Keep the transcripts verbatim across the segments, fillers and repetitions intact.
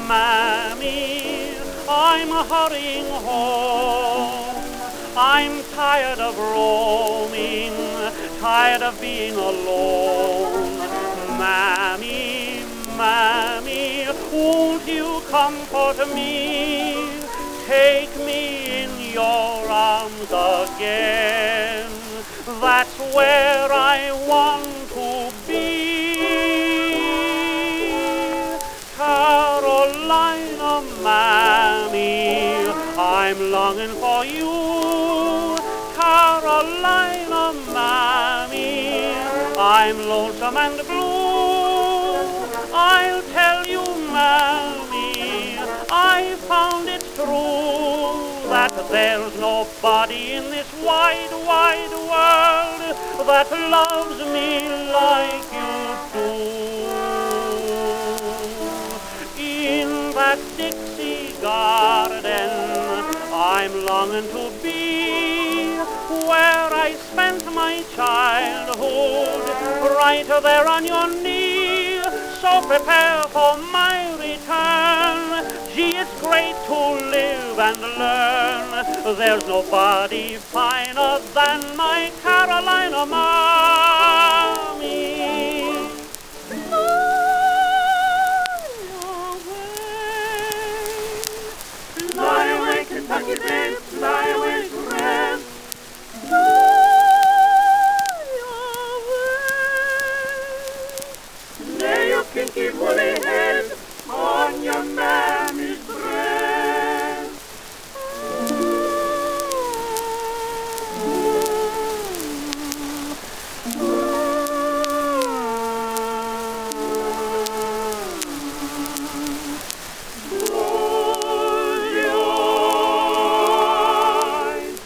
Mammy, I'm hurrying home. I'm tired of roaming, tired of being alone. Mammy, Mammy, won't you comfort me? Take me in your arms again. That's where I want to be. Carolina, Mammy, I'm longing for you. Carolina, Mammy, I'm lonesome and blue. I'll tell you, Mammy, I found it true that there's nobody in this wide, wide world that loves me like you do. In that Dixie garden I'm longing to be, where I spent my childhood, right there on your knee. So prepare for my return. Gee, it's great to live and learn. There's nobody finer than my Carolina Mommy. Fly away, Kentucky babe, fly away to rest. Lay your kinky woolly head on your mammy's breast. Close your eyes.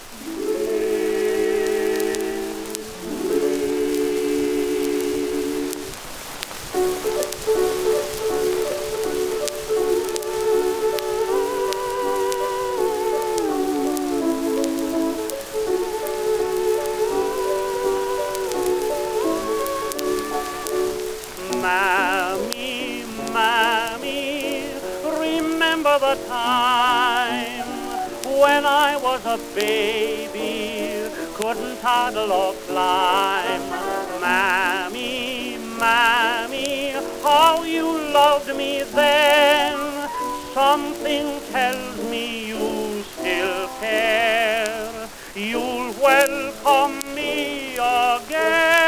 Mammy, Mammy, remember the time when I was a baby, couldn't toddle or climb. Mammy, Mammy, how you loved me then. Something tells me you still care. You'll welcome me again.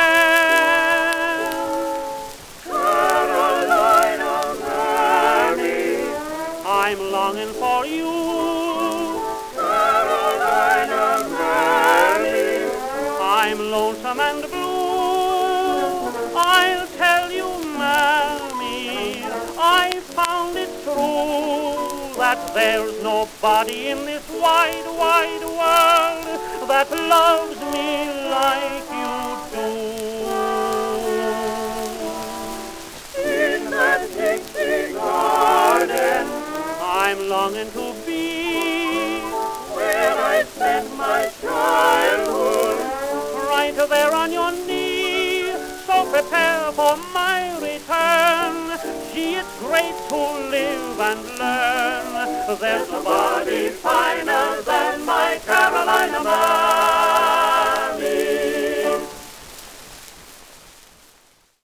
Carolina Mammy, I'm longing for you. Carolina Mammy, I'm lonesome and blue. I'll tell you, Mammy, I found it true that there's nobody in this wide, wide world that loves me like you do. in that Dixie garden I'm longing to be where I spent my childhood. right there on your knee. So prepare for my return. Gee, it's great to live and learn. There's nobody finer than